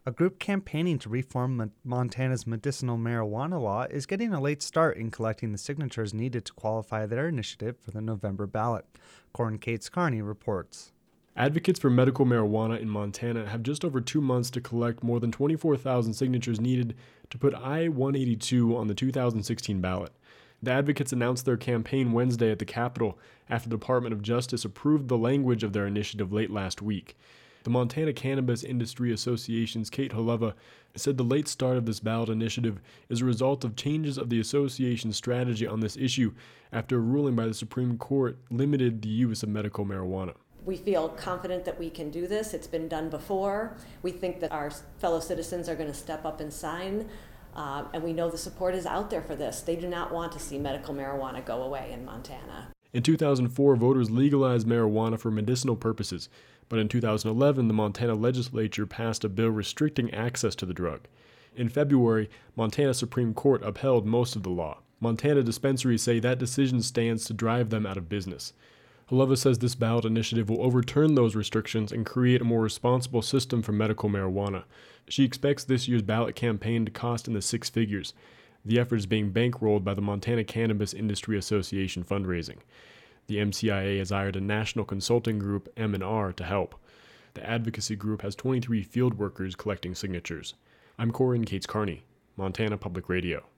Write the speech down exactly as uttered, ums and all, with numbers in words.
A group campaigning to reform Mon- Montana's medicinal marijuana law is getting a late start in collecting the signatures needed to qualify their initiative for the November ballot. Corin Cates Carney reports. Advocates for medical marijuana in Montana have just over two months to collect more than twenty-four thousand signatures needed to put I one eighty-two on the two thousand sixteen ballot. The advocates announced their campaign Wednesday at the Capitol after the Department of Justice approved the language of their initiative late last week. The Montana Cannabis Industry Association's Kate Haleva said the late start of this ballot initiative is a result of changes of the association's strategy on this issue after a ruling by the Supreme Court limited the use of medical marijuana. We feel confident that we can do this. It's been done before. We think that our fellow citizens are going to step up and sign, uh, and we know the support is out there for this. They do not want to see medical marijuana go away in Montana. In two thousand four, voters legalized marijuana for medicinal purposes, but in two thousand eleven, the Montana legislature passed a bill restricting access to the drug. In February, Montana Supreme Court upheld most of the law. Montana dispensaries say that decision stands to drive them out of business. Haleva says this ballot initiative will overturn those restrictions and create a more responsible system for medical marijuana. She expects this year's ballot campaign to cost in the six figures. The effort is being bankrolled by the Montana Cannabis Industry Association fundraising. The M C I A has hired a national consulting group, M and R, to help. The advocacy group has twenty-three field workers collecting signatures. I'm Corin Cates Carney, Montana Public Radio.